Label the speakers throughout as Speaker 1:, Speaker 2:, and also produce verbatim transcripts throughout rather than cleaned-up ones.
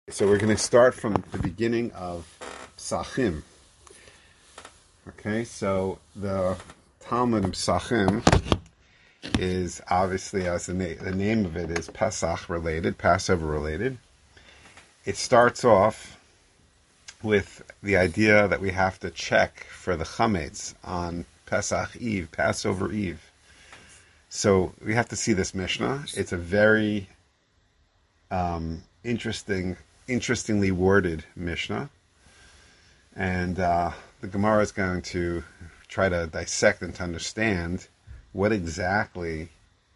Speaker 1: So we're going to start from the beginning of Psachim. Okay, so the Talmud of Psachim is obviously, as the, na- the name of it is, Pesach related, Passover related. It starts off with the idea that we have to check for the chametz on Pesach Eve, Passover Eve. So we have to see this Mishnah. It's a very um, interesting, interestingly worded Mishnah, and uh, the Gemara is going to try to dissect and to understand what exactly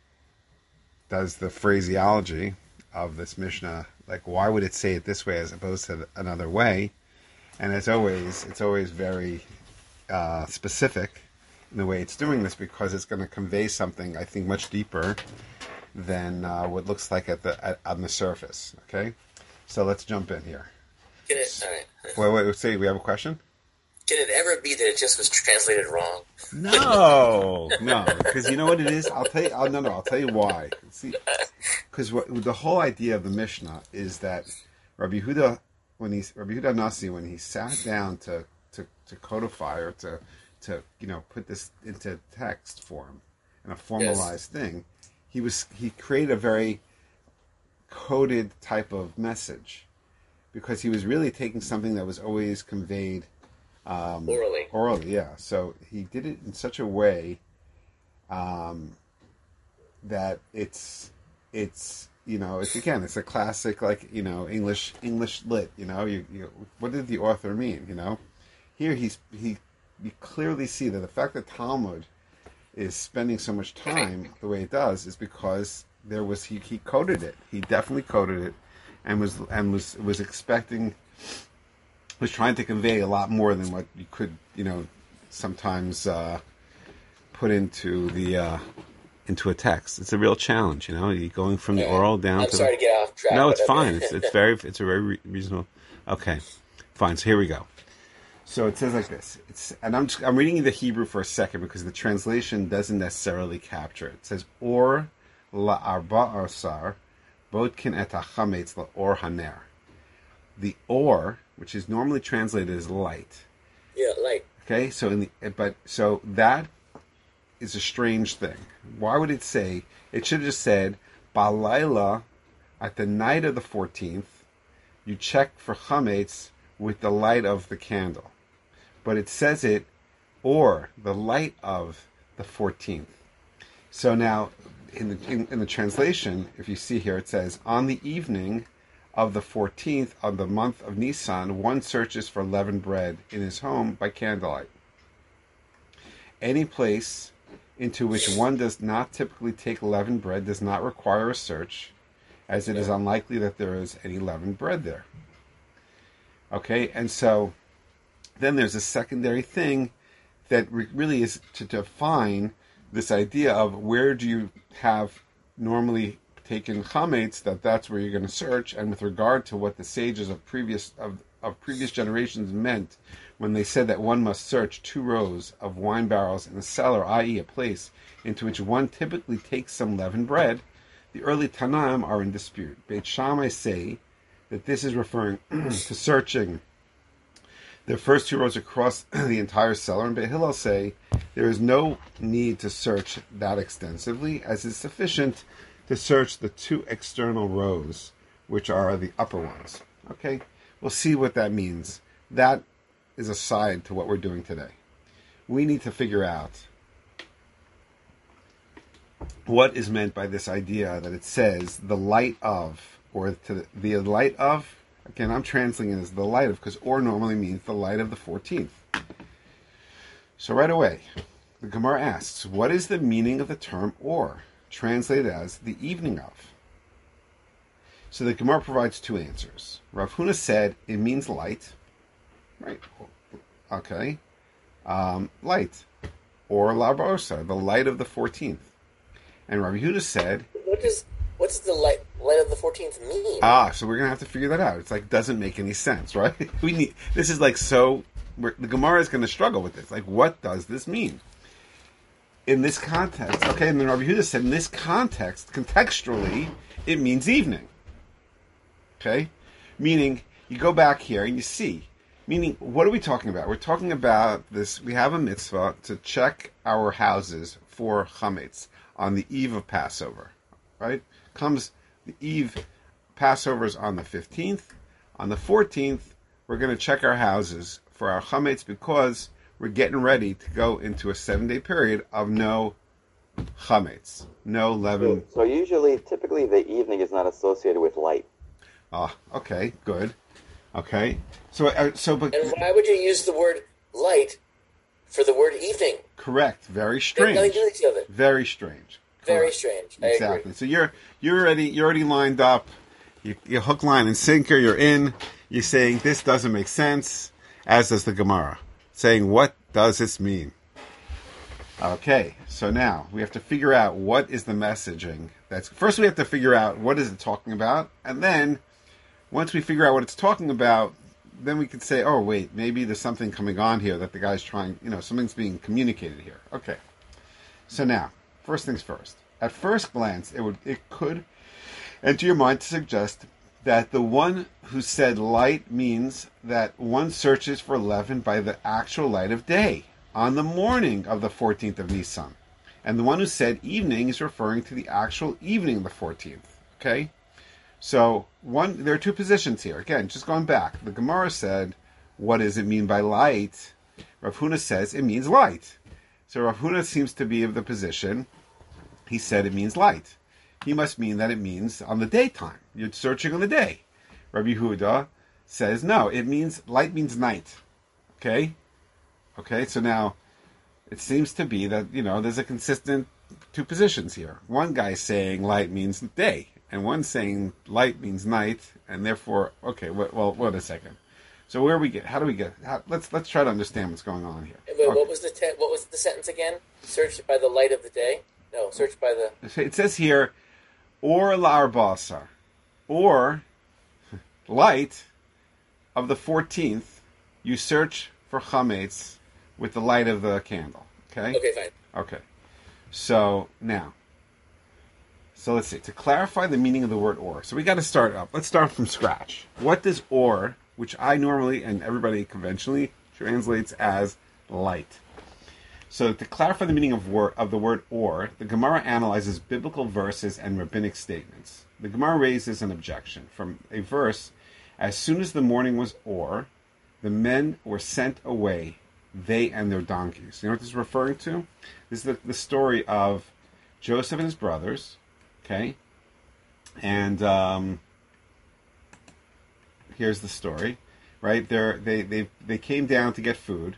Speaker 1: does the phraseology of this Mishnah, like why would it say it this way as opposed to another way? And as always, it's always very uh, specific in the way it's doing this, because it's going to convey something, I think, much deeper than uh, what looks like at the at, on the surface. Okay, so let's jump in here.
Speaker 2: Can it? All right.
Speaker 1: Wait, wait, say we have a question.
Speaker 2: Can it ever be that it just was translated wrong?
Speaker 1: No, no, because you know what it is. I'll tell you. I'll, no, no, I'll tell you why. See, because the whole idea of the Mishnah is that Rabbi Yehuda, when he Rabbi Yehuda Nasi, when he sat down to, to, to codify or to to you know put this into text form and a formalized yes. thing, he was he created a very coded type of message, because he was really taking something that was always conveyed um,
Speaker 2: orally.
Speaker 1: Orally, yeah. So he did it in such a way um, that it's it's you know it's again it's a classic, like you know English English lit. You know you, you what did the author mean? You know here he's he you clearly see that the fact that Talmud is spending so much time the way it does is because there was he, he coded it. He definitely coded it, and was and was was expecting was trying to convey a lot more than what you could you know sometimes uh, put into the uh, into a text. It's a real challenge, you know. You're going from the
Speaker 2: yeah.
Speaker 1: oral down
Speaker 2: I'm
Speaker 1: to.
Speaker 2: sorry
Speaker 1: the,
Speaker 2: to get off track.
Speaker 1: No, it's fine. It's it's very it's a very re- reasonable. Okay, fine. So here we go. So it says like this. It's and I'm just, I'm reading the Hebrew for a second because the translation doesn't necessarily capture it. It says or la arba arsar bodkin et hachametz la or haner. The or, which is normally translated as light.
Speaker 2: Yeah, light.
Speaker 1: Okay, so in the but so that is a strange thing. Why would it say? It should have just said balayla, at the night of the fourteenth, you check for chametz with the light of the candle. But it says it, or the light of the fourteenth. So now, in the in, in the translation, if you see here, it says, on the evening of the fourteenth of the month of Nisan, one searches for leavened bread in his home by candlelight. Any place into which one does not typically take leavened bread does not require a search, as it is unlikely that there is any leavened bread there. Okay, and so then there's a secondary thing that re- really is to define this idea of where do you have normally taken chametz, that that's where you're going to search, and with regard to what the sages of previous of, of previous generations meant when they said that one must search two rows of wine barrels in a cellar, that is a place into which one typically takes some leavened bread, the early Tanaim are in dispute. Beit Shammai say that this is referring to searching the first two rows across the entire cellar, and Beit Hillel say there is no need to search that extensively, as is sufficient to search the two external rows, which are the upper ones. Okay, we'll see what that means. That is a side to what we're doing today. We need to figure out what is meant by this idea that it says the light of, or to the, the light of. Again, I'm translating it as the light of, because or normally means the light of the fourteenth. So right away, the Gemara asks, what is the meaning of the term or, translated as the evening of? So the Gemara provides two answers. Rav Huna said it means light, right? Okay, um, light, or la barsa, the light of the fourteenth. And Rav Yehuda said,
Speaker 2: what does what's the light light of the fourteenth mean?
Speaker 1: Ah, so we're gonna have to figure that out. It's like doesn't make any sense, right? We need this is like so. We're, the Gemara is going to struggle with this. Like, what does this mean in this context? Okay, and then Rabbi Yehuda said in this context, contextually, it means evening. Okay, Meaning, you go back here and you see. Meaning, what are we talking about? We're talking about this. We have a mitzvah to check our houses for chametz on the eve of Passover, right? Comes the eve, Passover is on the fifteenth. On the fourteenth, we're going to check our houses for our chametz because we're getting ready to go into a seven-day period of no chametz, no leaven.
Speaker 3: So, so usually, typically, the evening is not associated with light.
Speaker 1: Ah, okay, good. Okay, so uh, so but
Speaker 2: And why would you use the word light for the word evening?
Speaker 1: correct. Very
Speaker 2: They have
Speaker 1: strange.
Speaker 2: nothing to do with each other.
Speaker 1: Very strange.
Speaker 2: Very
Speaker 1: Correct.
Speaker 2: strange. I
Speaker 1: Exactly.
Speaker 2: agree.
Speaker 1: So you're you're already you're already lined up. You, you hook, line, and sinker. You're in. You're saying this doesn't make sense, as does the Gemara, saying what does this mean? Okay. So now we have to figure out what is the messaging. That's first we have to figure out what is it talking about, and then once we figure out what it's talking about, then we could say, oh wait, maybe there's something coming on here that the guy's trying. You know, something's being communicated here. Okay. So now. First things first. At first glance, it would it could enter your mind to suggest that the one who said light means that one searches for leaven by the actual light of day on the morning of the fourteenth of Nisan. And the one who said evening is referring to the actual evening of the fourteenth. Okay? So one there are two positions here. Again, just going back. The Gemara said, what does it mean by light? Rav Huna says it means light. So Rav Huna seems to be of the position, he said it means light. He must mean that it means on the daytime. You're searching on the day. Rabbi Yehuda says no, it means light means night. Okay? Okay, so now it seems to be that, you know, there's a consistent two positions here. One guy saying light means day, and one saying light means night, and therefore, okay, well, well wait a second. So where we get? How do we get? How, let's let's try to understand what's going on here.
Speaker 2: Wait,
Speaker 1: Okay.
Speaker 2: what was the te- what was the sentence again? Search by the light of the day? No, search by the...
Speaker 1: It says here, or la'arbasa, or light of the fourteenth, you search for chametz with the light of the candle. Okay?
Speaker 2: Okay, fine.
Speaker 1: Okay. So, now, so let's see. To clarify the meaning of the word or, so we got to start up. Let's start from scratch. What does or, which I normally and everybody conventionally translates as light? So to clarify the meaning of, word, of the word or, the Gemara analyzes biblical verses and rabbinic statements. The Gemara raises an objection from a verse, as soon as the morning was or, the men were sent away, they and their donkeys. You know what this is referring to? This is the, the story of Joseph and his brothers, okay? And um, here's the story, right? They're, they they they came down to get food,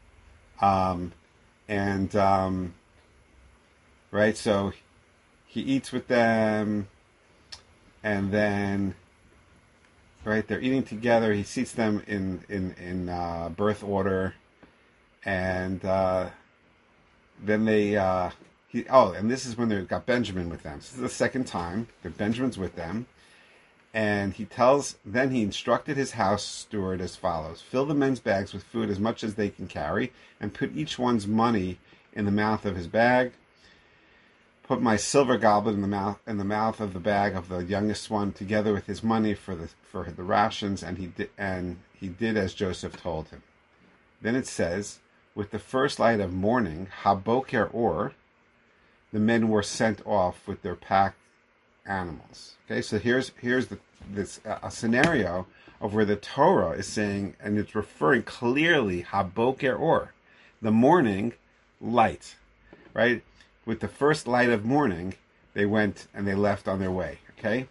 Speaker 1: um, and um, right. So he eats with them, and then right they're eating together. He seats them in in in uh, birth order, and uh, then they. Uh, he, oh, and this is when they got Benjamin with them. This is the second time that Benjamin's with them. And he tells, then he instructed his house steward as follows: fill the men's bags with food as much as they can carry, and put each one's money in the mouth of his bag. Put my silver goblet in the mouth in the mouth of the bag of the youngest one, together with his money for the for the rations. And he did, and he did as Joseph told him. Then it says, with the first light of morning, haboker or, the men were sent off with their pack animals. Okay, so here's here's the, this uh, a scenario of where the Torah is saying, and it's referring clearly haboker or, the morning light, right? With the first light of morning, they went and they left on their way. Okay,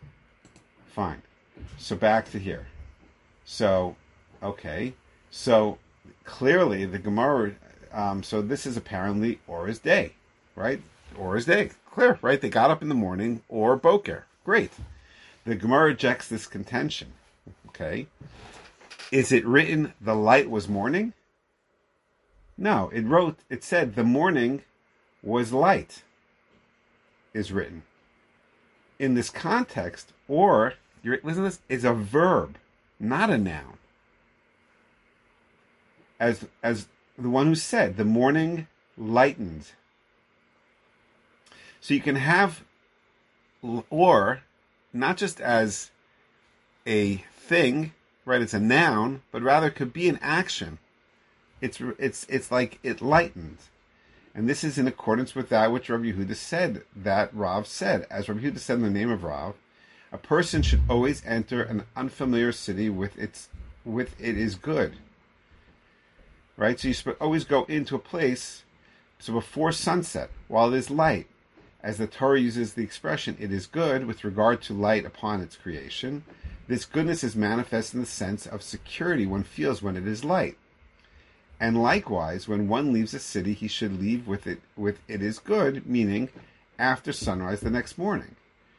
Speaker 1: fine. So back to here. So, okay, so clearly the Gemara. Um, so this is apparently Or's day, right? Or's day. Clear, right? They got up in the morning, or boker. Great. The Gemara rejects this contention. Okay. Is it written the light was morning? No, it wrote, it said the morning was light is written. In this context, or, you're, listen to this, is a verb, not a noun. As, as the one who said, the morning lightened. So you can have or not just as a thing, right? It's a noun, but rather it could be an action. It's it's it's like it lightened. And this is in accordance with that which Rabbi Yehuda said, that Rav said. As Rabbi Yehuda said in the name of Rav, a person should always enter an unfamiliar city with its with it is good. Right? So you should always go into a place, so before sunset, while it is light. As the Torah uses the expression, it is good with regard to light upon its creation. This goodness is manifest in the sense of security one feels when it is light. And likewise, when one leaves a city, he should leave with it with it is good, meaning after sunrise the next morning.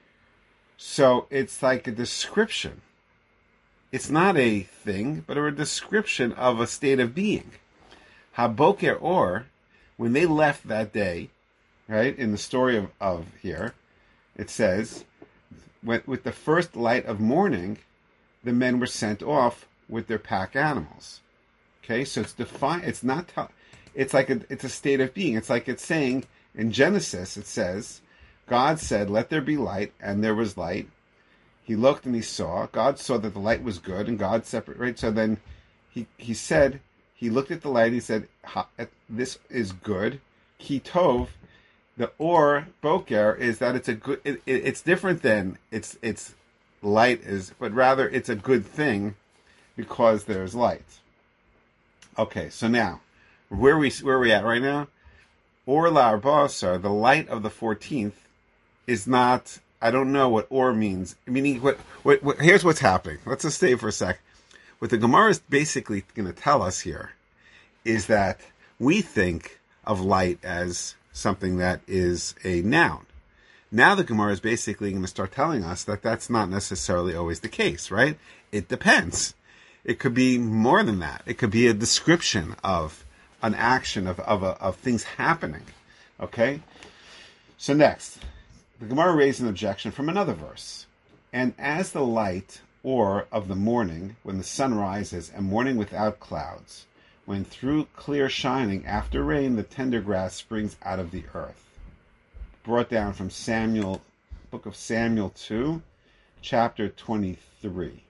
Speaker 1: So it's like a description. It's not a thing, but a description of a state of being. Haboker or, when they left that day, right, in the story of, of here, it says, with, with the first light of morning, the men were sent off with their pack animals. Okay, so it's defined. It's not. It's like a. It's a state of being. It's like it's saying in Genesis. It says, God said, "Let there be light," and there was light. He looked and he saw. God saw that the light was good, and God separate. Right. So then, he he said he looked at the light. He said, "This is good." Ki tov. The or boker is that it's a good. It, it, it's different than it's it's light is, but rather it's a good thing because there's light. Okay, so now, where we where are we at right now? Or la arbasa, the light of the fourteenth, is not. I don't know what or means. Meaning, what, what, what? Here's what's happening. Let's just stay for a sec. What the Gemara is basically going to tell us here is that we think of light as something that is a noun. Now the Gemara is basically going to start telling us that that's not necessarily always the case, right? It depends. It could be more than that. It could be a description of an action of of, a, of things happening. Okay? So next, the Gemara raised an objection from another verse. And as the light, or of the morning, when the sun rises, and morning without clouds, when through clear shining after rain the tender grass springs out of the earth. Brought down from Samuel, book of Samuel two, chapter twenty-three.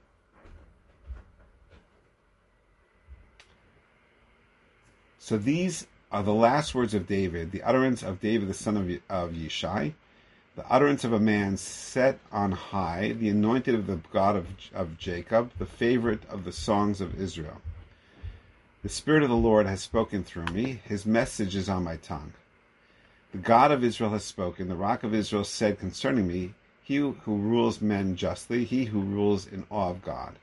Speaker 1: So these are the last words of David, the utterance of David, the son of, of Yishai, the utterance of a man set on high, the anointed of the God of, of Jacob, the favorite of the songs of Israel. The Spirit of the Lord has spoken through me. His message is on my tongue. The God of Israel has spoken. The Rock of Israel said concerning me, he who rules men justly, he who rules in awe of God,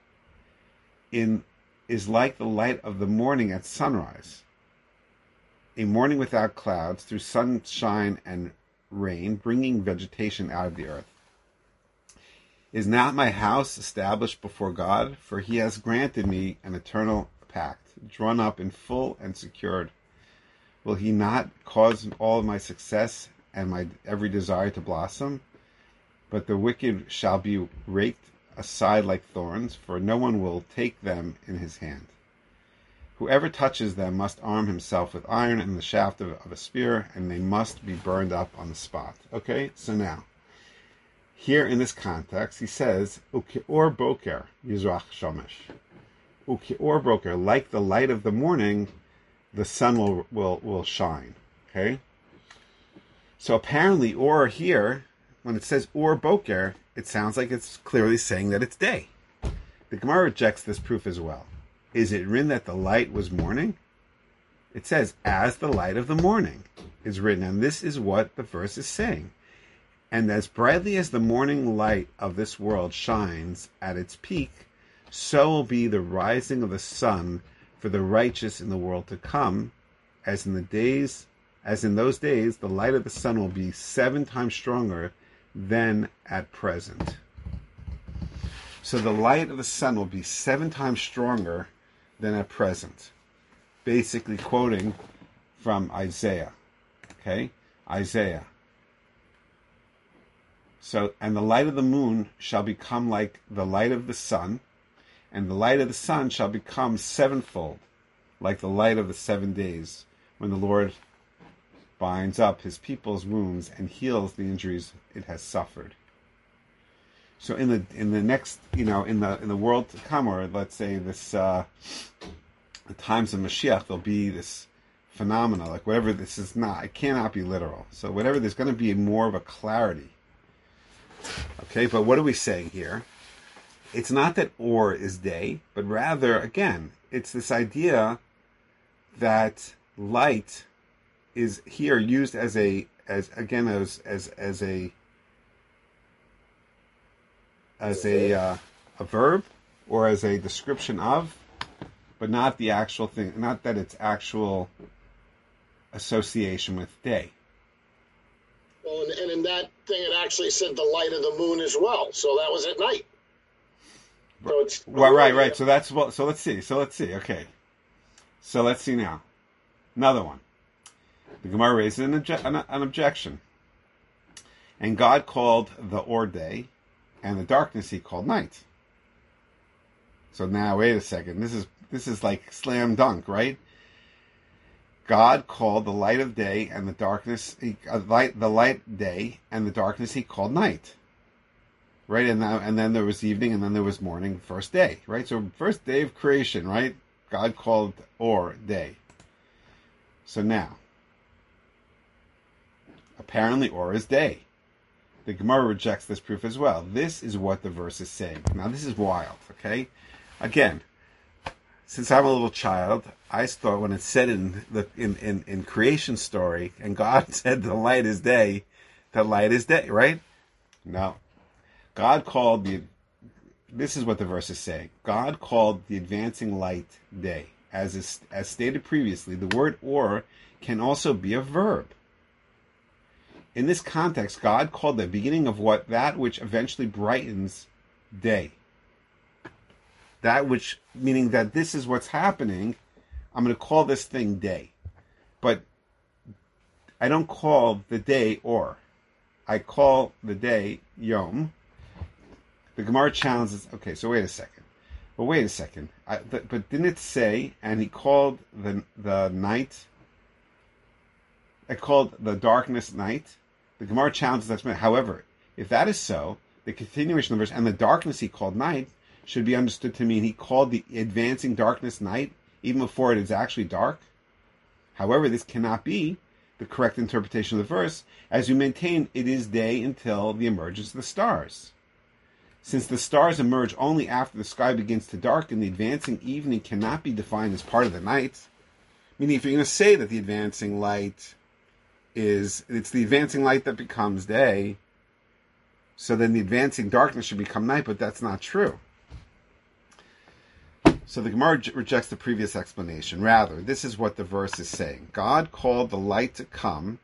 Speaker 1: in is like the light of the morning at sunrise. A morning without clouds, through sunshine and rain, bringing vegetation out of the earth. Is not my house established before God? For he has granted me an eternal pact, drawn up in full and secured. Will he not cause all my success and my every desire to blossom? But the wicked shall be raked aside like thorns, for no one will take them in his hand. Whoever touches them must arm himself with iron and the shaft of, of a spear, and they must be burned up on the spot. Okay, so now, here in this context, he says, Ukior boker yizrach shomesh. Ukior boker, like the light of the morning, the sun will, will, will shine. Okay? So apparently, or here, when it says or boker, it sounds like it's clearly saying that it's day. The Gemara rejects this proof as well. Is it written that the light was morning? It says, as the light of the morning is written. And this is what the verse is saying. And as brightly as the morning light of this world shines at its peak, so will be the rising of the sun for the righteous in the world to come. As in the days, as in those days, the light of the sun will be seven times stronger than at present. So the light of the sun will be seven times stronger than at present. Basically quoting from Isaiah. Okay? Isaiah. So, and the light of the moon shall become like the light of the sun, and the light of the sun shall become sevenfold, like the light of the seven days, when the Lord binds up his people's wounds and heals the injuries it has suffered. So in the in the next, you know, in the in the world to come, or let's say this, uh, the times of Mashiach, there'll be this phenomena, like whatever this is not, it cannot be literal. So whatever, there's going to be more of a clarity. Okay, but what are we saying here? It's not that or is day, but rather, again, it's this idea that light is here used as a, as again, as as as a as a uh, a verb or as a description of, but not the actual thing, not that it's actual association with day.
Speaker 4: Well, and, and in that thing, it actually said the light of the moon as well. So that was at night. So it's
Speaker 1: Well, right, right. So that's what. So let's see. So let's see. Okay. So let's see now. Another one. The Gemara raises an, obje- an, an objection. And God called the or day, and the darkness He called night. So now, wait a second. This is this is like slam dunk, right? God called the light of day and the darkness, he, uh, light the light day and the darkness He called night. Right, and now, and then there was evening, and then there was morning, first day, right? So first day of creation, right? God called or day. So now, apparently or is day. The Gemara rejects this proof as well. This is what the verse is saying. Now this is wild, okay? Again, since I'm a little child, I thought when it said in the in, in, in creation story, and God said the light is day, the light is day, right? No. God called the, this is what the verse is saying. God called the advancing light day. As is, as stated previously, the word or can also be a verb. In this context, God called the beginning of what, that which eventually brightens day. That which, meaning that this is what's happening, I'm going to call this thing day. But I don't call the day or. I call the day yom. The Gemara challenges, okay, so wait a second. But wait a second. I, but, but didn't it say, and He called the the night, it called the darkness night? The Gemara challenges that. However, if that is so, the continuation of the verse, and the darkness He called night, should be understood to mean He called the advancing darkness night, even before it is actually dark. However, this cannot be the correct interpretation of the verse, as you maintain it is day until the emergence of the stars. Since the stars emerge only after the sky begins to darken, the advancing evening cannot be defined as part of the night. Meaning, if you're going to say that the advancing light is, it's the advancing light that becomes day, so then the advancing darkness should become night, but that's not true. So the Gemara rejects the previous explanation. Rather, this is what the verse is saying. God called the light to come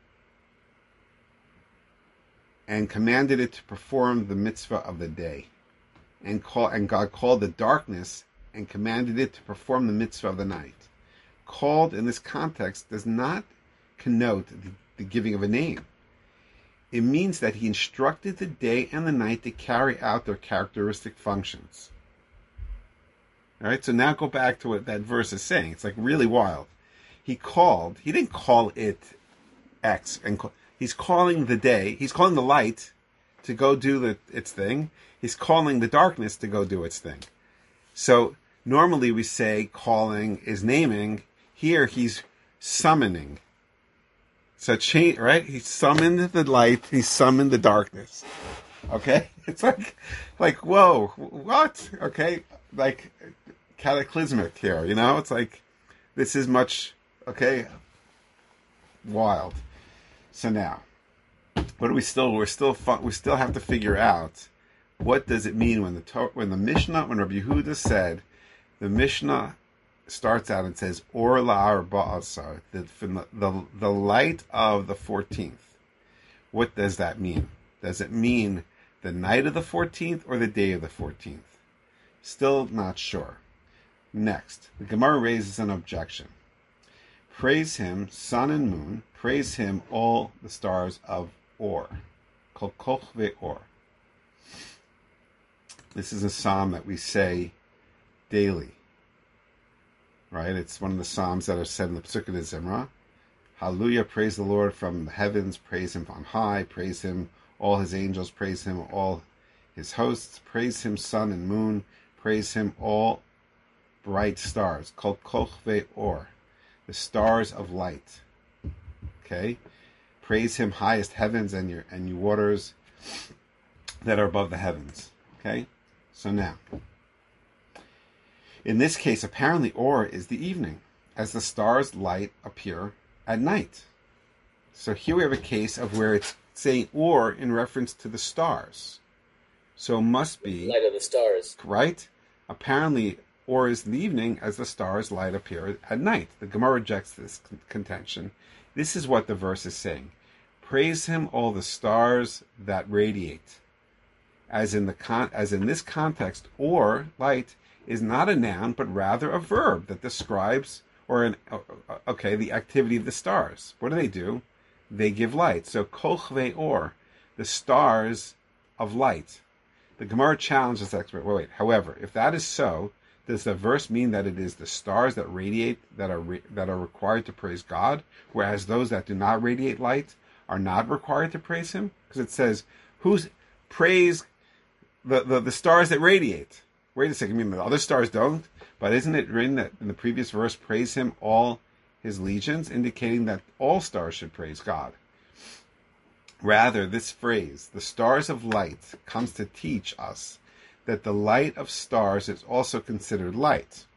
Speaker 1: and commanded it to perform the mitzvah of the day. And call, and God called the darkness and commanded it to perform the mitzvah of the night. Called in this context does not connote the, the giving of a name. It means that He instructed the day and the night to carry out their characteristic functions. All right, so now go back to what that verse is saying. It's like really wild. He called, He didn't call it X, and call, He's calling the day, He's calling the light to go do the, its thing. He's calling the darkness to go do its thing. So normally we say calling is naming. Here He's summoning. So change, right? He summoned the light. He summoned the darkness. Okay, it's like, like whoa, what? Okay, like cataclysmic here. You know, it's like this is much okay, wild. So now, what do we still? We're still fun, we still have to figure out what does it mean when the when the Mishnah, when Rabbi Yehuda said, the Mishnah starts out and says or la'ar ba'asar, the, the the light of the fourteenth. What does that mean? Does it mean the night of the fourteenth or the day of the fourteenth? Still not sure. Next, the Gemara raises an objection. Praise Him, sun and moon. Praise Him, all the stars of Or. Kol kochve Or. This is a psalm that we say daily. Right? It's one of the psalms that are said in the Pesukei de Zimra. Hallelujah, praise the Lord from the heavens. Praise Him on high. Praise Him, all His angels. Praise Him, all his hosts. Praise him, sun and moon. Praise him, all bright stars. Kol kochvei or, the stars of light. Okay? Praise him, highest heavens, and your and you waters that are above the heavens. Okay? So now, in this case, apparently or is the evening, as the stars' light appear at night. So here we have a case of where it's saying or in reference to the stars. So it must be
Speaker 2: Light of the stars.
Speaker 1: right? Apparently or is the evening as the stars' light appear at night. The Gemara rejects this con- contention. This is what the verse is saying. Praise him, all the stars that radiate. As in the con- as in this context, or light is not a noun, but rather a verb that describes, or an okay, the activity of the stars. What do they do? They give light. So kochvei or, the stars of light. The Gemara challenges this expert. Wait, wait. However, if that is so, does the verse mean that it is the stars that radiate that are re- that are required to praise God, whereas those that do not radiate light are not required to praise Him? Because it says, "Who's praise the, the the stars that radiate?" Wait a second. I mean, the other stars don't, but isn't it written that in the previous verse, "Praise Him, all His legions," indicating that all stars should praise God? Rather, this phrase, "the stars of light," comes to teach us that the light of stars is also considered light.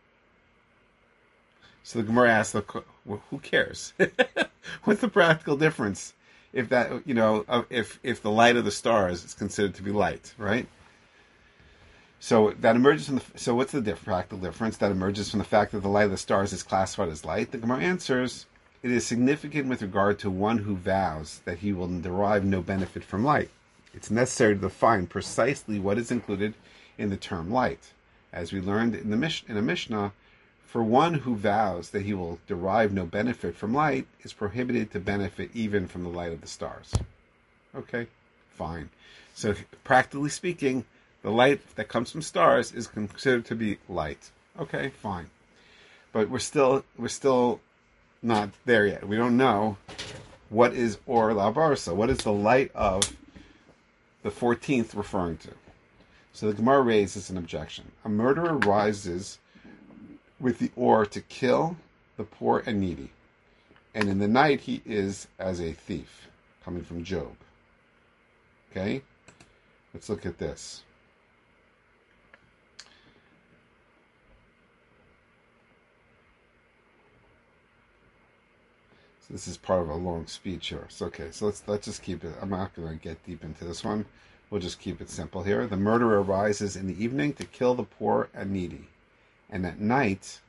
Speaker 1: So the Gemara asks, well, who cares? What's the practical difference if that, you know, if if the light of the stars is considered to be light, right? So that emerges from the, so what's the diff, practical difference that emerges from the fact that the light of the stars is classified as light? The Gemara answers, it is significant with regard to one who vows that he will derive no benefit from light. It's necessary to define precisely what is included in the term light. As we learned in the Mish- in a Mishnah, for one who vows that he will derive no benefit from light is prohibited to benefit even from the light of the stars. Okay, fine. So practically speaking, the light that comes from stars is considered to be light. Okay, fine. But we're still we're still not there yet. We don't know what is Or La Barsa. What is the light of the fourteenth referring to? So the Gemara raises an objection. A murderer rises with the Or to kill the poor and needy, and in the night he is as a thief, coming from Job. Okay? Let's look at this. This is part of a long speech here. So okay, so let's let's just keep it. I'm not going to get deep into this one. We'll just keep it simple here. The murderer rises in the evening to kill the poor and needy, and at night.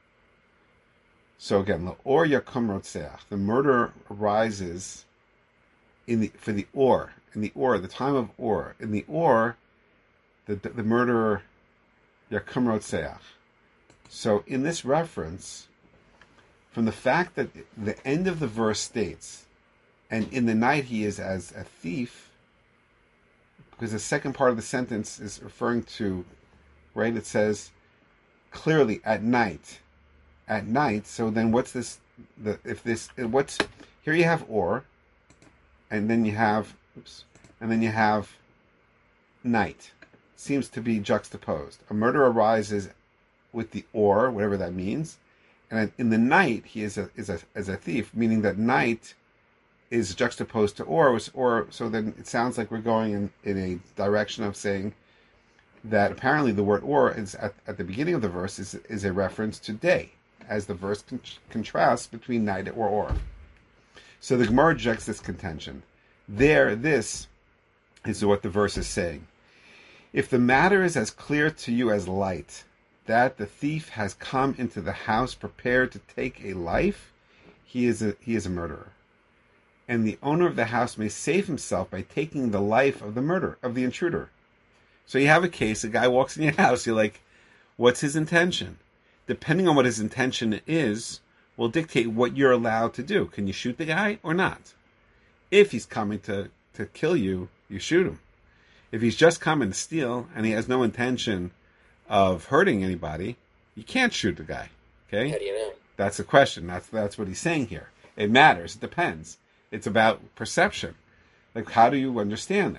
Speaker 1: So again, the or yakum rotzeach. The murderer rises in the for the or in the or the time of or in the or the the murderer yakum rotzeach. So in this reference, from the fact that the end of the verse states, and in the night he is as a thief, because the second part of the sentence is referring to, right, it says, clearly at night, at night, so then what's this, the if this, what's, here you have or, and then you have, oops, and then you have night. Seems to be juxtaposed. A murderer rises with the or, whatever that means, and in the night he is a is a as a thief, meaning that night is juxtaposed to or, or so then it sounds like we're going in, in a direction of saying that apparently the word or is at, at the beginning of the verse is is a reference to day, as the verse con- contrasts between night or or. So the Gemara rejects this contention. There, this is what the verse is saying. If the matter is as clear to you as light, that the thief has come into the house prepared to take a life, he is a, he is a murderer. And the owner of the house may save himself by taking the life of the murderer, of the intruder. So you have a case, a guy walks in your house, you're like, what's his intention? Depending on what his intention is, will dictate what you're allowed to do. Can you shoot the guy or not? If he's coming to, to kill you, you shoot him. If he's just coming to steal and he has no intention of hurting anybody, you can't shoot the guy. Okay?
Speaker 2: How do you know?
Speaker 1: That's the question. That's that's what he's saying here. It matters. It depends. It's about perception. Like, how do you understand this?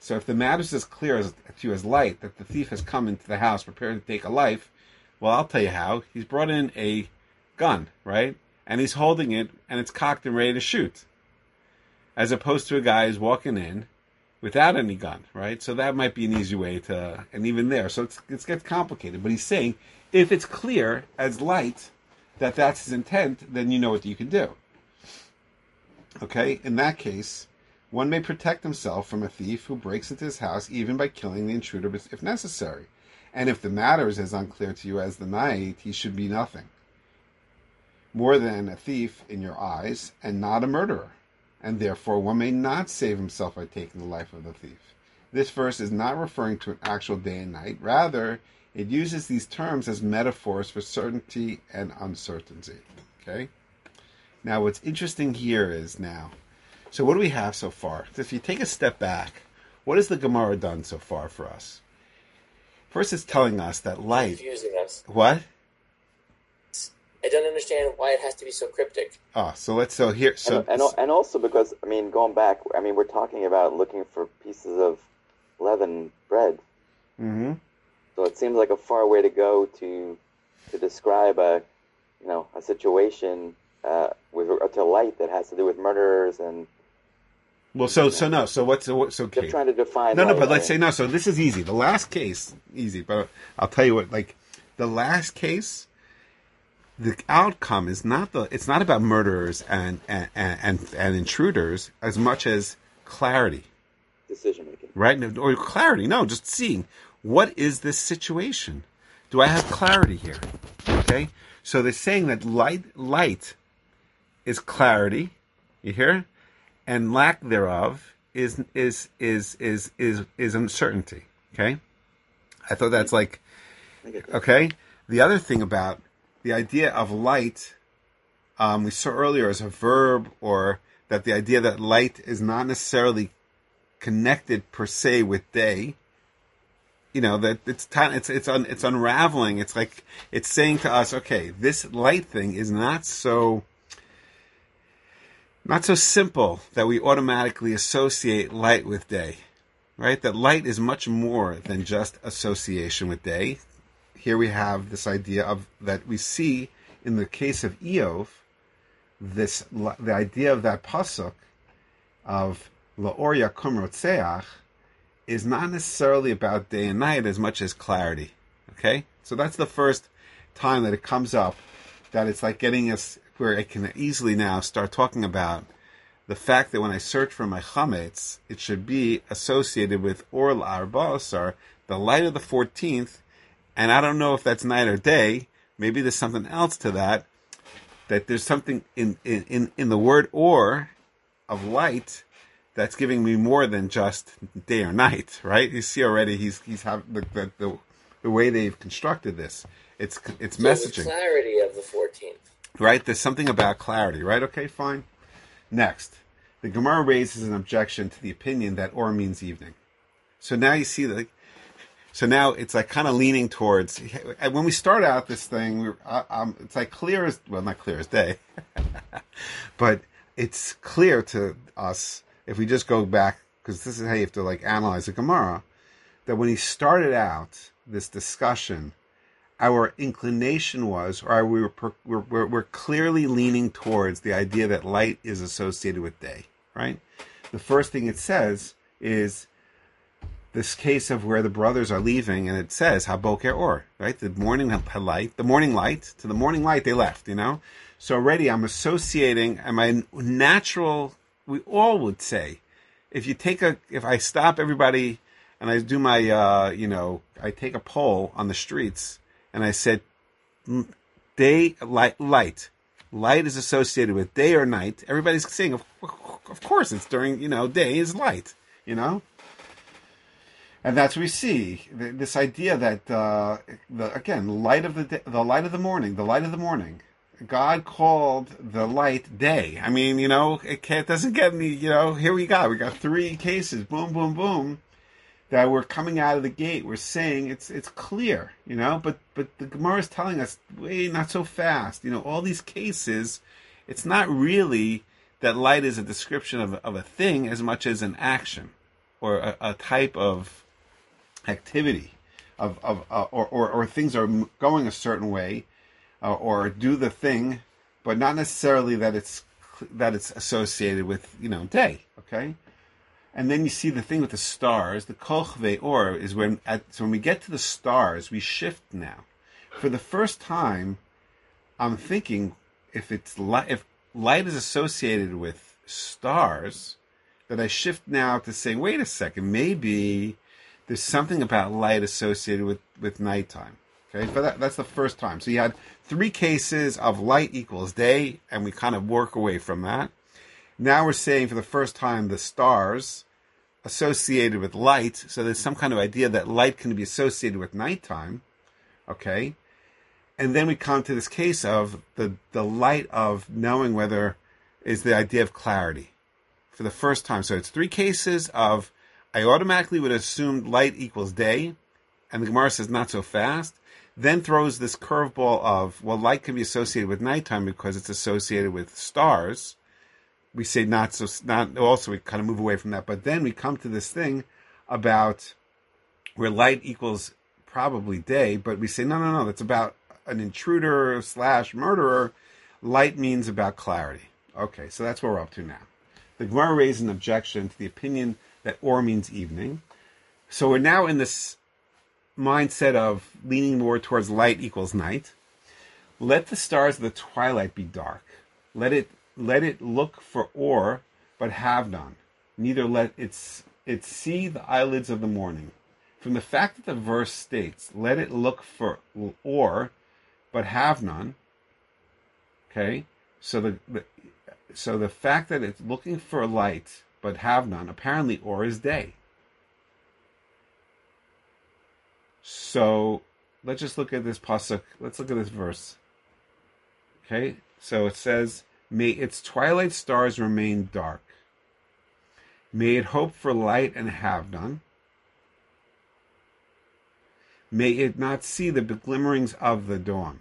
Speaker 1: So if the matter is as clear as, to you as light that the thief has come into the house prepared to take a life, well, I'll tell you how. He's brought in a gun, right? And he's holding it, and it's cocked and ready to shoot. As opposed to a guy who's walking in without any gun, right? So that might be an easy way to, and even there, so it's, it gets complicated. But he's saying, if it's clear as light that that's his intent, then you know what you can do. Okay? In that case, one may protect himself from a thief who breaks into his house even by killing the intruder if necessary. And if the matter is as unclear to you as the night, he should be nothing more than a thief in your eyes and not a murderer. And therefore one may not save himself by taking the life of the thief. This verse is not referring to an actual day and night. Rather, it uses these terms as metaphors for certainty and uncertainty. Okay? Now, what's interesting here is now, so what do we have so far? So if you take a step back, what has the Gemara done so far for us? First, it's telling us that light...
Speaker 2: Confusing us.
Speaker 1: What?
Speaker 2: I don't understand why it has to be so cryptic.
Speaker 1: Oh, so let's, so here, so...
Speaker 3: And, and, and also because, I mean, going back, I mean, we're talking about looking for pieces of leavened bread.
Speaker 1: Mm-hmm.
Speaker 3: So it seems like a far way to go to to describe a, you know, a situation uh, with regard to light that has to do with murderers and...
Speaker 1: Well, so, so no, so what's, so, so okay.
Speaker 3: Just trying to define...
Speaker 1: No, no,
Speaker 3: light,
Speaker 1: but let's
Speaker 3: right?
Speaker 1: say, no, so this is easy. The last case, easy, but I'll tell you what, like, the last case... The outcome is not the. It's not about murderers and and, and and intruders as much as clarity,
Speaker 3: decision making,
Speaker 1: right? Or clarity. No, just seeing what is this situation. Do I have clarity here? Okay. So they're saying that light light is clarity. You hear, and lack thereof is is is is is is uncertainty. Okay. I thought that's like okay. The other thing about the idea of light, um, we saw earlier as a verb, or that the idea that light is not necessarily connected per se with day. You know, that it's time, it's it's un, it's unraveling. It's like it's saying to us, okay, this light thing is not so not so simple that we automatically associate light with day, right? That light is much more than just association with day. Here we have this idea of that we see in the case of Eov, this the idea of that pasuk of La'or Yakum Rotzeach is not necessarily about day and night as much as clarity. Okay, so that's the first time that it comes up, that it's like getting us where I can easily now start talking about the fact that when I search for my chametz, it should be associated with Or La'arba Asar, the light of the fourteenth. And I don't know if that's night or day. Maybe there's something else to that. That there's something in, in, in the word or of light that's giving me more than just day or night, right? You see already he's he's have the the, the, the way they've constructed this. It's it's
Speaker 2: so
Speaker 1: messaging.
Speaker 2: The clarity of the fourteenth.
Speaker 1: Right? There's something about clarity, right? Okay, fine. Next. The Gemara raises an objection to the opinion that or means evening. So now you see that. So now it's like kind of leaning towards, when we start out this thing, we're, uh, um, it's like clear as, well, not clear as day, but it's clear to us, if we just go back, because this is how you have to like analyze the Gemara, that when he started out this discussion, our inclination was, or we were, we're, we're, we're clearly leaning towards the idea that light is associated with day, right? The first thing it says is, this case of where the brothers are leaving, and it says Haboker Or, right? The morning light, the morning light, to the morning light they left, you know? So already I'm associating, and my natural, we all would say, if you take a, if I stop everybody and I do my, uh, you know, I take a poll on the streets and I said, day, light, light, light is associated with day or night, everybody's saying, of, of course it's during, you know, day is light, you know? And that's what we see, this idea that, uh, the, again, light of the day, the light of the morning, the light of the morning. God called the light day. I mean, you know, it, can't, it doesn't get any, you know, here we go. We got three cases, boom, boom, boom, that we're coming out of the gate. We're saying it's it's clear, you know, but, but the Gemara is telling us, wait, not so fast. You know, all these cases, it's not really that light is a description of, of a thing as much as an action. or a, a type of activity, of of uh, or, or or things are going a certain way, uh, or do the thing, but not necessarily that it's that it's associated with, you know, day. Okay. And then you see the thing with the stars, the kochve or is when, at, so when we get to the stars, we shift now. For the first time, I'm thinking if it's light, if light is associated with stars, that I shift now to say, wait a second, maybe there's something about light associated with, with nighttime. Okay, but that, that's the first time. So you had three cases of light equals day, and we kind of work away from that. Now we're saying for the first time the stars associated with light. So there's some kind of idea that light can be associated with nighttime. Okay. And then we come to this case of the, the light of knowing whether is the idea of clarity for the first time. So it's three cases of I automatically would assume light equals day. And the Gemara says not so fast. Then throws this curveball of, well, light can be associated with nighttime because it's associated with stars. We say not so, not also we kind of move away from that. But then we come to this thing about where light equals probably day, but we say, no, no, no, that's about an intruder slash murderer. Light means about clarity. Okay, so that's where we're up to now. The Gemara raised an objection to the opinion that or means evening. So we're now in this mindset of leaning more towards light equals night. Let the stars of the twilight be dark. Let it let it look for or, but have none. Neither let it, it see the eyelids of the morning. From the fact that the verse states, let it look for or, but have none. Okay, so the, the so the fact that it's looking for light but have none, apparently or is day. So let's just look at this pasuk. Let's look at this verse. Okay, so it says, may its twilight stars remain dark. May it hope for light and have none. May it not see the glimmerings of the dawn.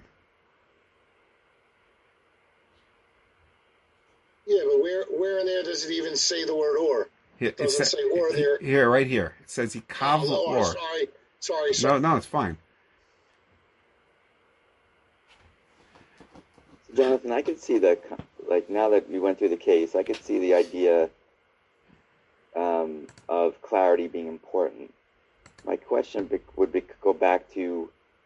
Speaker 4: Yeah, but where where in there does it even say the word or?
Speaker 1: It
Speaker 4: doesn't
Speaker 1: sa-
Speaker 4: say or there.
Speaker 1: Here, right here. It says Yikav
Speaker 4: Oh,
Speaker 1: or.
Speaker 4: sorry, sorry, sorry.
Speaker 1: No, no, it's fine.
Speaker 3: Jonathan, I could see the, like, now that we went through the case, I could see the idea um, of clarity being important. My question be, would be, go back to,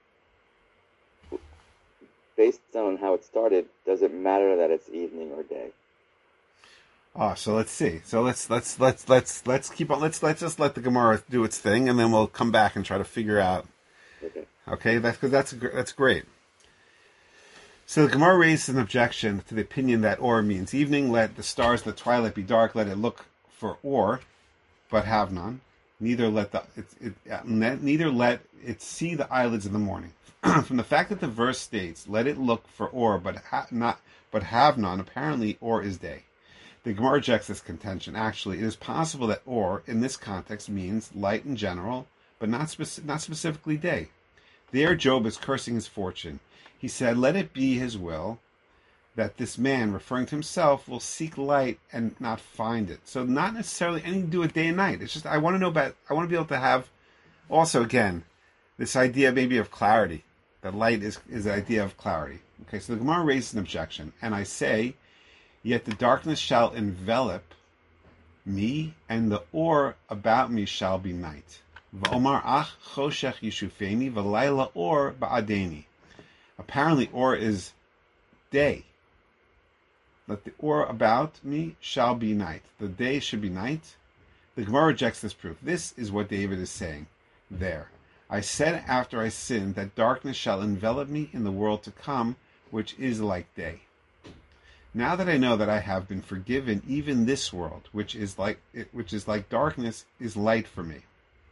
Speaker 3: based on how it started, does it matter that it's evening or day?
Speaker 1: Oh, so let's see. So let's let's let's let's let's keep on. Let's let's just let the Gemara do its thing, and then we'll come back and try to figure out.
Speaker 3: Okay.
Speaker 1: Okay, that's because that's that's great. So the Gemara raised an objection to the opinion that or means evening. Let the stars of the twilight be dark. Let it look for or, but have none. Neither let the it, it, neither let it see the eyelids of the morning. From the fact that the verse states, "Let it look for or, but ha- not but have none." Apparently, or is day. The Gemara rejects this contention. Actually, it is possible that or in this context means light in general, but not speci- not specifically day. There, Job is cursing his fortune. He said, "Let it be his will that this man, referring to himself, will seek light and not find it." So not necessarily anything to do with day and night. It's just I want to know about, I want to be able to have also, again, this idea maybe of clarity. That light is, is the idea of clarity. Okay, so the Gemara raises an objection. And I say, yet the darkness shall envelop me, and the or about me shall be night. V'omar ach choshech yishufeni, v'layla or ba'adeni. Apparently, or is day. Let the or about me shall be night. The day should be night. The Gemara rejects this proof. This is what David is saying there. I said after I sinned that darkness shall envelop me in the world to come, which is like day. Now that I know that I have been forgiven, even this world, which is like which is like darkness, is light for me.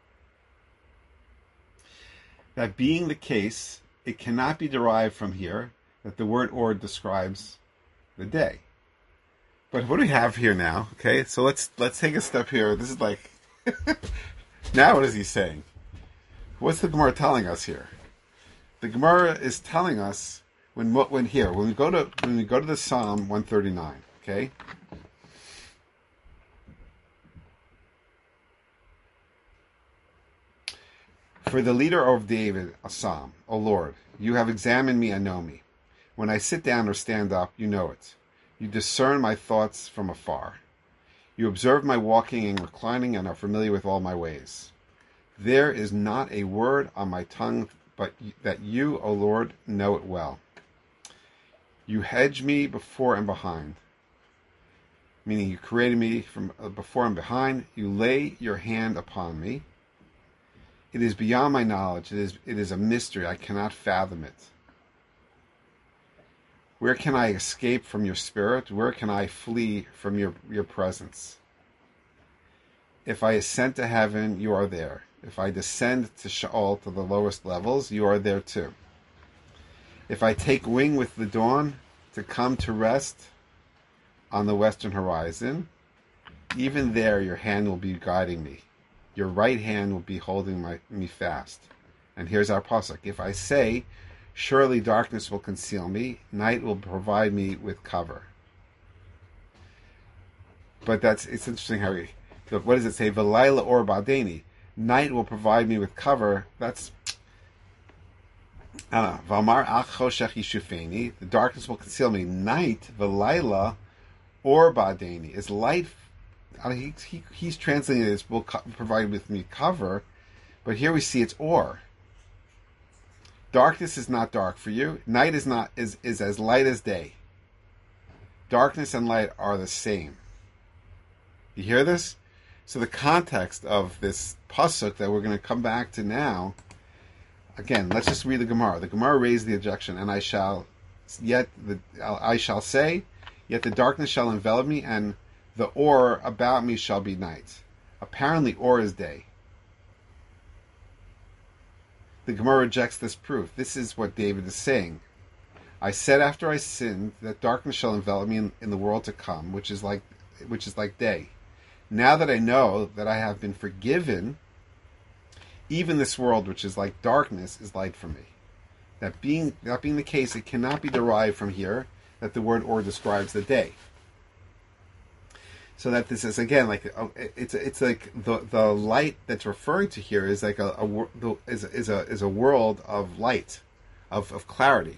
Speaker 1: That being the case, it cannot be derived from here that the word or describes the day. But what do we have here now? Okay, so let's let's take a step here. This is like now what is he saying? What's the Gemara telling us here? The Gemara is telling us when when here when we go to when we go to the Psalm one thirty-nine. Okay. For the leader of David, a psalm, O Lord, you have examined me and know me. When I sit down or stand up, you know it. You discern my thoughts from afar. You observe my walking and reclining and are familiar with all my ways. There is not a word on my tongue, but that you, O Lord, know it well. You hedge me before and behind, meaning you created me from before and behind. You lay your hand upon me. It is beyond my knowledge. It is, it is a mystery. I cannot fathom it. Where can I escape from your spirit? Where can I flee from your, your presence? If I ascend to heaven, you are there. If I descend to Sheol, to the lowest levels, you are there too. If I take wing with the dawn to come to rest on the western horizon, even there your hand will be guiding me. Your right hand will be holding my, me fast. And here's our pasuk. If I say, surely darkness will conceal me, night will provide me with cover. But that's, it's interesting how he, what does it say? V'layla or ba'deni. Night will provide me with cover. That's, I don't know. V'amar al choshech yishufeni. The darkness will conceal me. Night, v'layla or ba'deni, is light. I mean, he, he, he's translating this, will co- provide with me cover, but here we see it's or. Darkness is not dark for you. Night is not is, is as light as day. Darkness and light are the same. You hear this? So the context of this pasuk that we're going to come back to now, again, let's just read the Gemara. The Gemara raised the objection, and I shall yet the I shall say, yet the darkness shall envelop me, and the or about me shall be night. Apparently, or is day. The Gemara rejects this proof. This is what David is saying. I said after I sinned that darkness shall envelop me in, in the world to come, which is like which is like day. Now that I know that I have been forgiven, even this world, which is like darkness, is light for me. That being that being the case, it cannot be derived from here that the word or describes the day. So that this is again like it's it's like the the light that's referring to here is like a, a is is a is a world of light, of of clarity.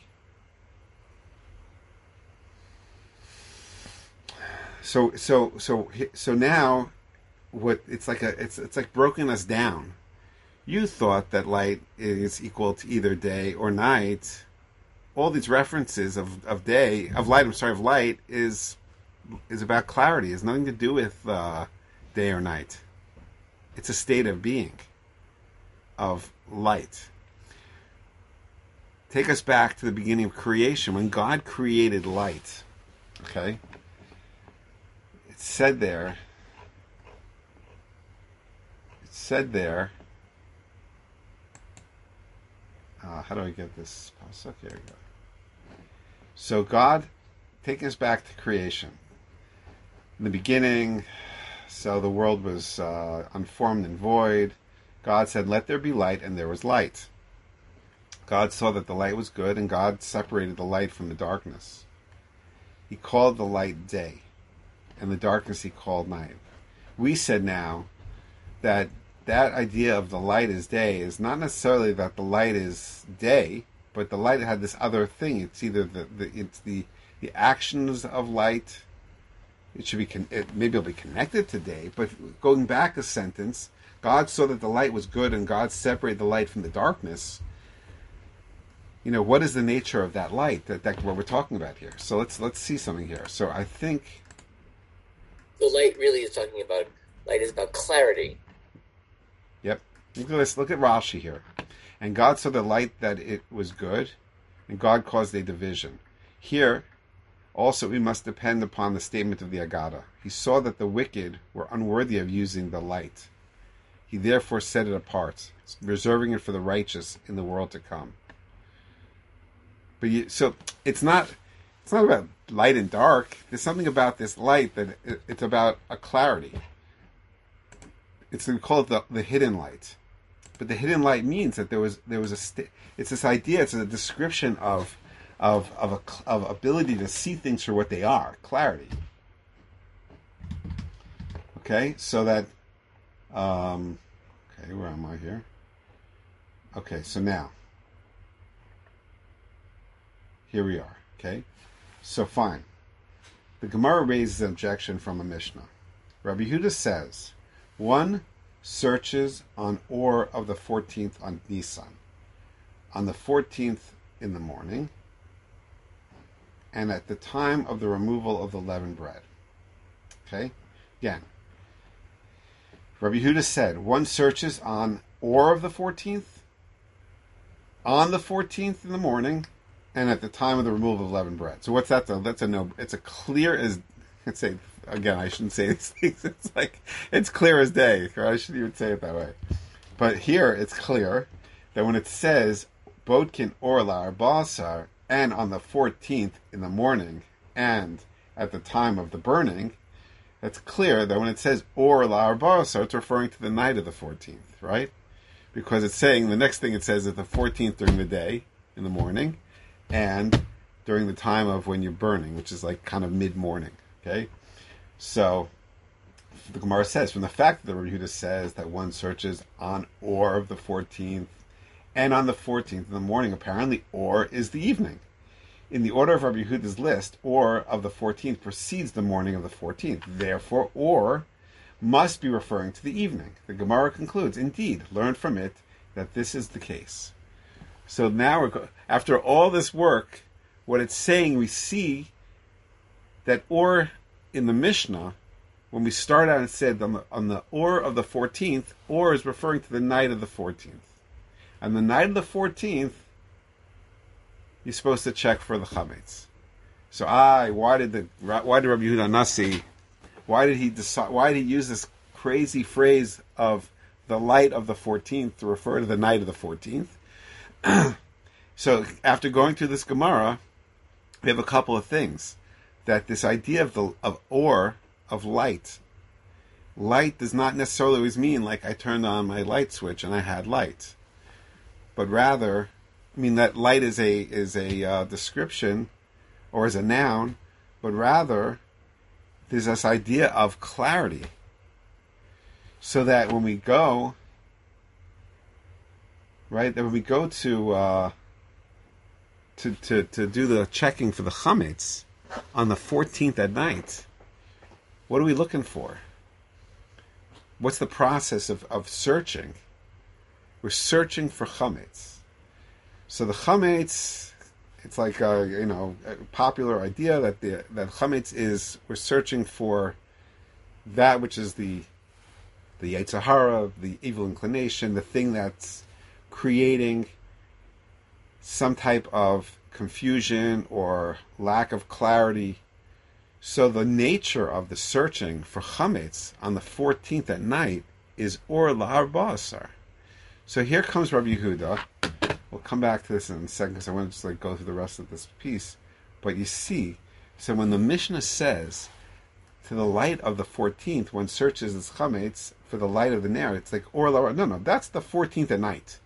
Speaker 1: So so so so now, what it's like a it's it's like broken us down. You thought that light is equal to either day or night. All these references of, of day of light. I'm sorry, of light is. is about clarity. It has nothing to do with uh, day or night. It's a state of being, of light. Take us back to the beginning of creation, when God created light. Okay? It said there, it said there, uh, how do I get this? Here we go. So God, taking us back to creation. In the beginning, so the world was uh, unformed and void. God said, let there be light, and there was light. God saw that the light was good, and God separated the light from the darkness. He called the light day, and the darkness he called night. We said now that that idea of the light is day is not necessarily that the light is day, but the light had this other thing. It's either the, the it's the the actions of light. It should be con- it, maybe it'll be connected to day, but going back a sentence, God saw that the light was good, and God separated the light from the darkness. You know, what is the nature of that light that that what we're talking about here? So let's let's see something here. So I think
Speaker 2: the light really is talking about light is about clarity.
Speaker 1: Yep. Look at this. Look at Rashi here. And God saw the light that it was good, and God caused a division. Here. Also, we must depend upon the statement of the Agada. He saw that the wicked were unworthy of using the light. He therefore set it apart, reserving it for the righteous in the world to come. But you, so it's not it's not about light and dark. There's something about this light that it, it's about a clarity. It's we call it the, the hidden light. But the hidden light means that there was there was a st- it's this idea. It's a description of. Of of a of ability to see things for what they are, clarity. Okay, so that, um, okay, where am I here? Okay, so now, here we are, okay? So fine. The Gemara raises an objection from a Mishnah. Rabbi Yehuda says, one searches on Or of the fourteenth on Nisan, on the fourteenth in the morning, and at the time of the removal of the leavened bread. Okay? Again, Rabbi Yehuda said, one searches on Or of the fourteenth, on the fourteenth in the morning, and at the time of the removal of leavened bread. So what's that though? That's a no, it's a clear as, let's say, again, I shouldn't say these things. It's like, it's clear as day, or I shouldn't even say it that way. But here, it's clear that when it says, Bodkin Orla or Basar, and on the fourteenth in the morning, and at the time of the burning, it's clear that when it says Orla or Basar, it's referring to the night of the fourteenth, right? Because it's saying, the next thing it says is the fourteenth during the day, in the morning, and during the time of when you're burning, which is like kind of mid-morning, okay? So, the Gemara says, from the fact that the Rabbi Yehuda says that one searches on Or of the fourteenth, and on the fourteenth in the morning, apparently Or is the evening. In the order of Rabbi Yehuda's list, Or of the fourteenth precedes the morning of the fourteenth. Therefore, Or must be referring to the evening. The Gemara concludes, indeed, learn from it that this is the case. So now, we're go- after all this work, what it's saying, we see that Or in the Mishnah, when we start out and said on the, on the Or of the fourteenth, Or is referring to the night of the fourteenth. And the night of the fourteenth, you're supposed to check for the chametz. So, I why did the why did Rabbi Yehuda Nasi, why did he decide? Why did he use this crazy phrase of the light of the fourteenth to refer to the night of the fourteenth? So, after going through this Gemara, we have a couple of things. That this idea of the of Or, of light, light does not necessarily always mean like I turned on my light switch and I had light, but rather, I mean that light is a is a uh, description or is a noun, but rather there's this idea of clarity. So that when we go, right, that when we go to uh, to to to do the checking for the chametz on the fourteenth at night, what are we looking for? What's the process of, of searching? We're searching for chametz. So the chametz, it's like a, you know, a popular idea that the that chametz is, we're searching for that which is the the Yetzer Hara, the evil inclination, the thing that's creating some type of confusion or lack of clarity. So the nature of the searching for chametz on the fourteenth at night is Or Lahar Ba'asar. So here comes Rabbi Yehuda. We'll come back to this in a second because I want to just like go through the rest of this piece. But you see, so when the Mishnah says to the light of the fourteenth, one searches this chametz for the light of the ner, it's like Or Lahar. No, no, that's the fourteenth at night.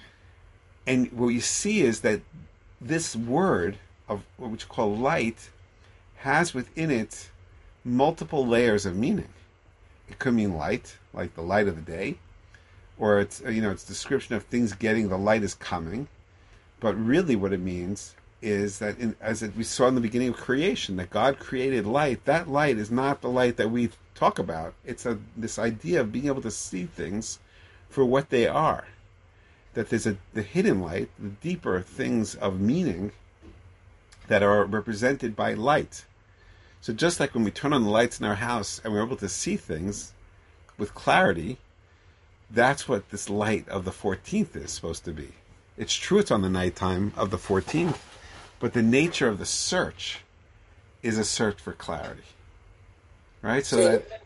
Speaker 1: And what you see is that this word of what we call light has within it multiple layers of meaning. It could mean light, like the light of the day, or it's, you know, it's description of things getting, the light is coming. But really what it means is that, in, as it, we saw in the beginning of creation, that God created light. That light is not the light that we talk about. It's a, this idea of being able to see things for what they are. That there's a the hidden light, the deeper things of meaning that are represented by light. So just like when we turn on the lights in our house and we're able to see things with clarity, that's what this light of the fourteenth is supposed to be. It's true it's on the nighttime of the fourteenth, but the nature of the search is a search for clarity. Right? So, so that...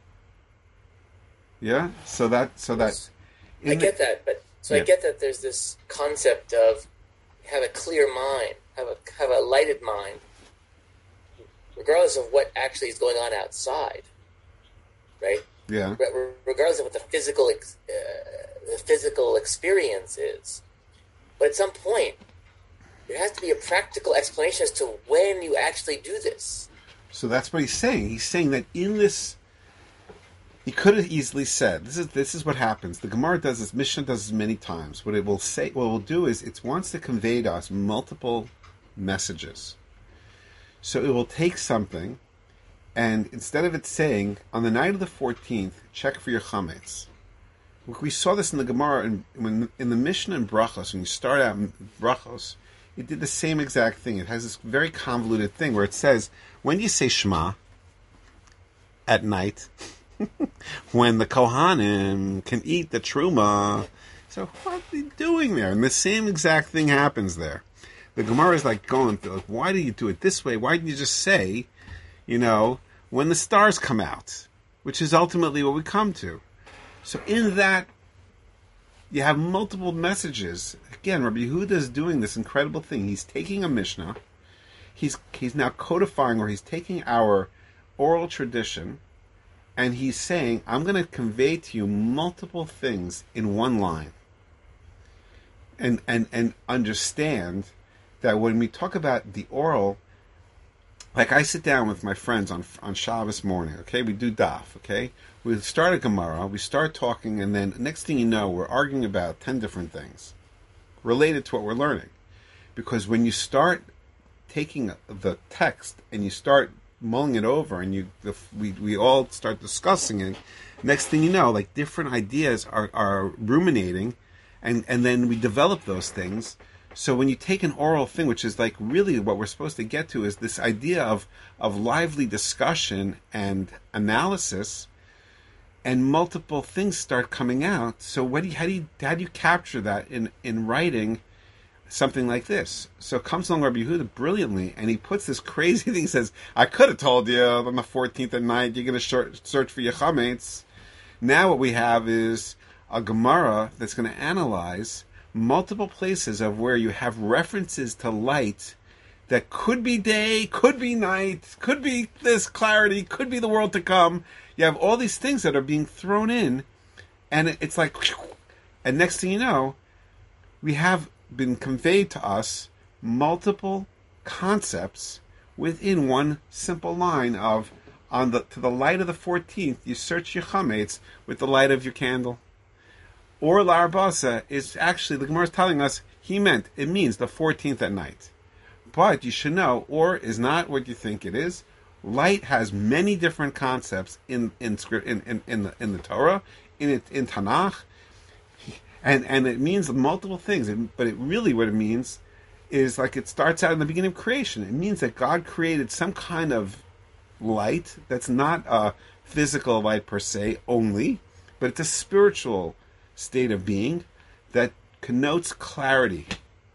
Speaker 1: Yeah? So that... So that
Speaker 2: I get the, that, but... So yeah. I get that there's this concept of have a clear mind, have a have a lighted mind, regardless of what actually is going on outside, right?
Speaker 1: Yeah.
Speaker 2: Re- regardless of what the physical ex- uh, the physical experience is, but at some point, there has to be a practical explanation as to when you actually do this.
Speaker 1: So that's what he's saying. He's saying that in this He could have easily said, "This is this is what happens." The Gemara does this. Mishnah does this many times. What it will say, what it will do is, it wants to convey to us multiple messages. So it will take something, and instead of it saying, "On the night of the fourteenth, check for your chametz." We saw this in the Gemara, in, when, in the Mishnah in Brachos. When you start out in Brachos, it did the same exact thing. It has this very convoluted thing where it says, when do you say Shema? At night. When the Kohanim can eat the Truma. So what are they doing there? And the same exact thing happens there. The Gemara is like going through, like, why do you do it this way? Why didn't you just say, you know, when the stars come out? Which is ultimately what we come to. So in that, you have multiple messages. Again, Rabbi Yehuda is doing this incredible thing. He's taking a Mishnah. He's he's now codifying, or he's taking our oral tradition, and he's saying, I'm going to convey to you multiple things in one line. And and and understand that when we talk about the oral, like I sit down with my friends on on Shabbos morning, okay? We do daf, okay? We start a Gemara, we start talking, and then next thing you know, we're arguing about ten different things related to what we're learning. Because when you start taking the text and you start mulling it over, and you the, we we all start discussing it, next thing you know, like different ideas are, are ruminating, and, and then we develop those things. So when you take an oral thing, which is like really what we're supposed to get to, is this idea of, of lively discussion and analysis, and multiple things start coming out. So what do you, how do you how do you capture that in, in writing something like this? So comes along Rabbi Yehuda brilliantly, and he puts this crazy thing. He says, I could have told you on the fourteenth at night you're going to search for your chametz. Now what we have is a Gemara that's going to analyze multiple places of where you have references to light that could be day, could be night, could be this clarity, could be the world to come. You have all these things that are being thrown in, and it's like, and next thing you know, we have been conveyed to us multiple concepts within one simple line of, on the to the light of the fourteenth, you search your chametz with the light of your candle. Or La'arbasa is actually, the Gemara is telling us, he meant, it means the fourteenth at night. But you should know, or is not what you think it is. Light has many different concepts in in in in, in the in the Torah, in it in Tanakh, and and it means multiple things. But it really what it means is, like, it starts out in the beginning of creation. It means that God created some kind of light that's not a physical light per se only, but it's a spiritual state of being that connotes clarity.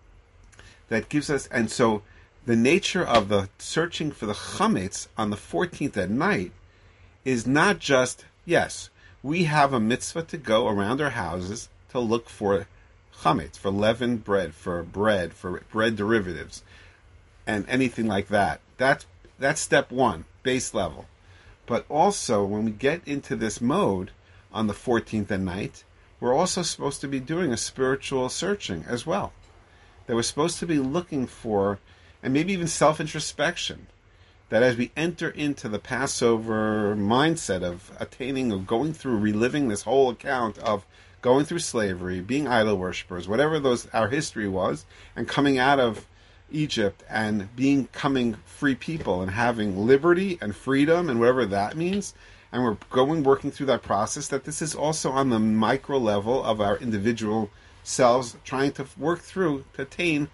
Speaker 1: That gives us, and so the nature of the searching for the chametz on the fourteenth at night is not just, yes, we have a mitzvah to go around our houses to look for chametz, for leavened bread, for bread, for bread derivatives, and anything like that. That's, that's step one, base level. But also, when we get into this mode on the fourteenth at night, we're also supposed to be doing a spiritual searching as well. That we're supposed to be looking for, and maybe even self-introspection, that as we enter into the Passover mindset of attaining, of going through, reliving this whole account of going through slavery, being idol worshippers, whatever those our history was, and coming out of Egypt and being coming free people and having liberty and freedom and whatever that means, and we're going working through that process, that this is also on the micro level of our individual selves, trying to work through to attain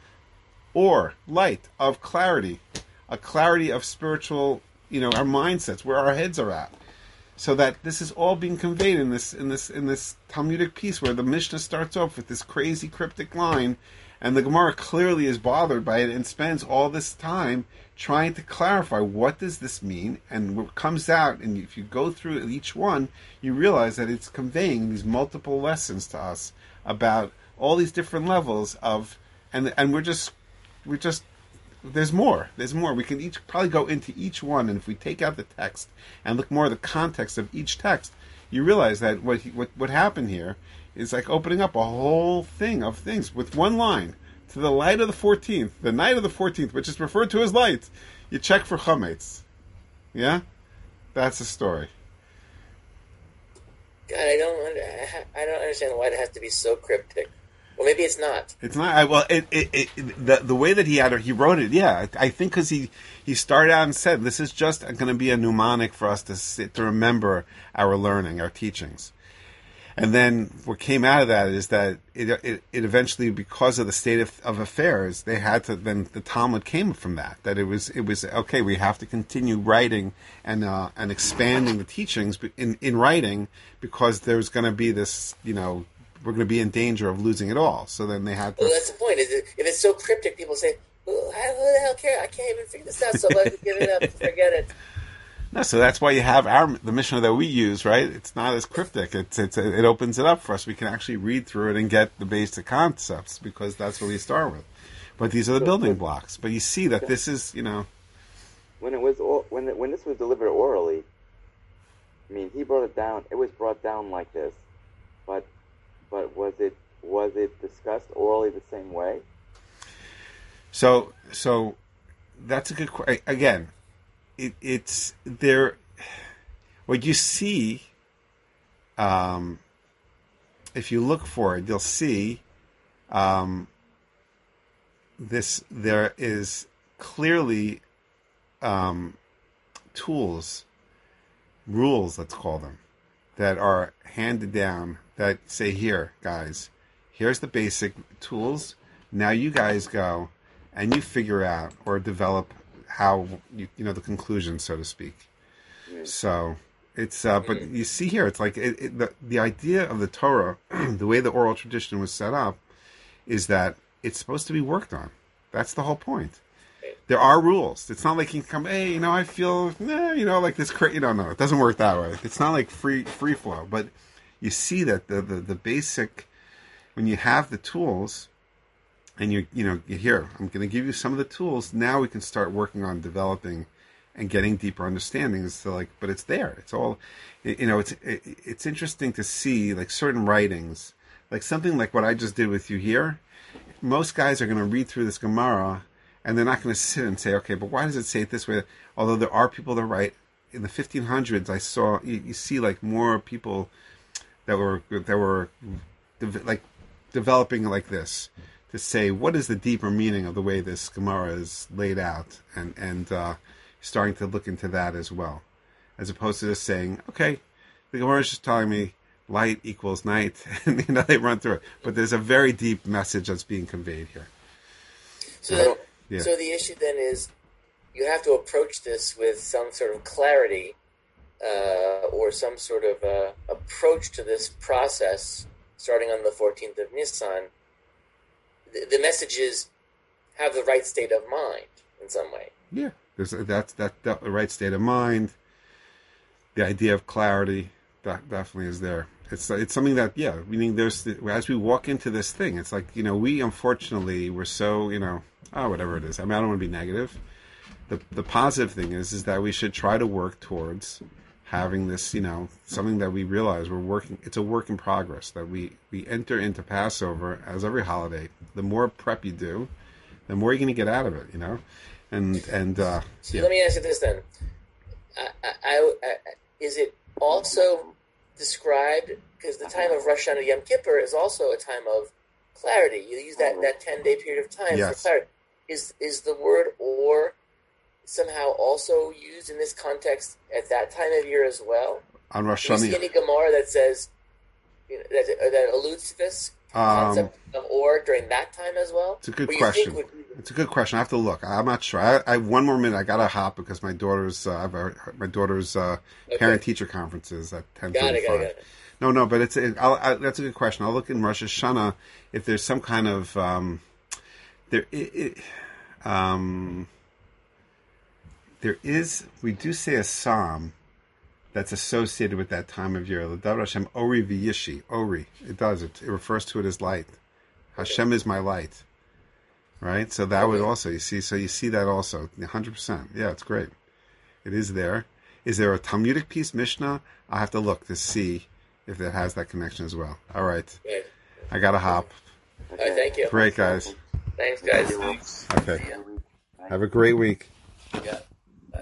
Speaker 1: or light of clarity, a clarity of spiritual, you know, our mindsets, where our heads are at, so that this is all being conveyed in this in this in this Talmudic piece where the Mishnah starts off with this crazy cryptic line, and the Gemara clearly is bothered by it and spends all this time trying to clarify what does this mean, and what comes out, and if you go through each one, you realize that it's conveying these multiple lessons to us about all these different levels of, and and we're just we're just there's more there's more we can each probably go into each one, and if we take out the text and look more at the context of each text, you realize that what he, what what happened here is like opening up a whole thing of things with one line. To the light of the fourteenth, the night of the fourteenth, which is referred to as light, you check for chametz. Yeah? That's the story.
Speaker 2: God, I don't, I don't understand why it has to be so cryptic. Well, maybe it's not.
Speaker 1: It's not. I, well, it, it, it, the the way that he had it, he wrote it. Yeah, I, I think because he he started out and said this is just going to be a mnemonic for us to sit, to remember our learning, our teachings. And then what came out of that is that it it, it eventually, because of the state of, of affairs, they had to. Then the Talmud came from that. That it was it was okay. We have to continue writing and uh, and expanding the teachings in in writing because there's going to be this, you know. We're going to be in danger of losing it all. So then they had to...
Speaker 2: Well, that's the point. Is it, if it's so cryptic, people say, well, how, who the hell cares? I can't even figure this out, so let's give it up. Forget it.
Speaker 1: No, so that's why you have our the Mishnah that we use, right? It's not as cryptic. It's, it's It opens it up for us. We can actually read through it and get the basic concepts because that's what we start with. But these are the building blocks. But you see that this is, you know...
Speaker 3: When it was when it, when this was delivered orally, I mean, he brought it down. It was brought down like this. But... But was it was it discussed orally the same way?
Speaker 1: So so that's a good question. Again, it, it's there. What you see, um, if you look for it, you'll see um, this. There is clearly um, tools, rules, let's call them, that are handed down. That say, here, guys, here's the basic tools. Now you guys go and you figure out or develop how, you, you know, the conclusion, so to speak. Mm. So it's, uh, but you see here, it's like it, it, the, the idea of the Torah, the way the oral tradition was set up, is that it's supposed to be worked on. That's the whole point. There are rules. It's not like you can come, hey, you know, I feel, eh, you know, like this, cra-. you know, no, it doesn't work that way. It's not like free free flow, but you see that the, the, the basic, when you have the tools, and you you know, you hear, I'm going to give you some of the tools, now we can start working on developing and getting deeper understandings. So like, but it's there. It's all, you know, it's it, it's interesting to see like certain writings, like something like what I just did with you here. Most guys are going to read through this Gemara, and they're not going to sit and say, okay, but why does it say it this way? Although there are people that write, in the fifteen hundreds, I saw, you, you see like more people that were that were de- like developing like this to say what is the deeper meaning of the way this Gemara is laid out, and and uh, starting to look into that as well, as opposed to just saying, okay, the Gemara is just telling me light equals night, and you know they run through it. But there's a very deep message that's being conveyed here.
Speaker 2: So, then, yeah. So the issue then is you have to approach this with some sort of clarity. Uh, or some sort of uh, approach to this process starting on the fourteenth of Nisan. The, the message is have the right state of mind in some way.
Speaker 1: Yeah, there's that's that, that the right state of mind. The idea of clarity that definitely is there. It's it's something that yeah, meaning there's as we walk into this thing, it's like, you know, we unfortunately we're so, you know, oh whatever it is. I mean, I don't want to be negative. The the positive thing is is that we should try to work towards having this, you know, something that we realize we're working, it's a work in progress, that we, we enter into Passover as every holiday. The more prep you do, the more you're going to get out of it, you know? And, and, uh,
Speaker 2: so
Speaker 1: yeah.
Speaker 2: Let me ask you this then. I, I, I, is it also described, because the time of Rosh Hashanah Yom Kippur is also a time of clarity. You use that, that ten-day period of time
Speaker 1: yes.
Speaker 2: for clarity. Is, is the word or somehow also used in this context at that time of year as well?
Speaker 1: On Rosh
Speaker 2: Hashanah. Do you see any Gemara that says, you know, that, that alludes to this concept um, of or during that time as well?
Speaker 1: It's a good question. Would... It's a good question. I have to look. I'm not sure. I, I one more minute. I got to hop because my daughter's uh, I've, my daughter's uh, okay. parent teacher conferences at ten thirty-five. No, no, but it's it, I'll, I, that's a good question. I'll look in Rosh Hashanah if there's some kind of um, there. It, it, um, There is, we do say a psalm that's associated with that time of year. L'davar Hashem Ori v'yishi. Ori. It does. It, it refers to it as light. Hashem is my light. Right? So that would also, you see, so you see that also. one hundred percent. Yeah, it's great. It is there. Is there a Talmudic piece, Mishnah? I'll have to look to see if that has that connection as well. All right. I got to hop.
Speaker 2: All right, thank you.
Speaker 1: Great, guys.
Speaker 2: Thanks, guys.
Speaker 1: Okay. Have a great week.
Speaker 2: Yeah.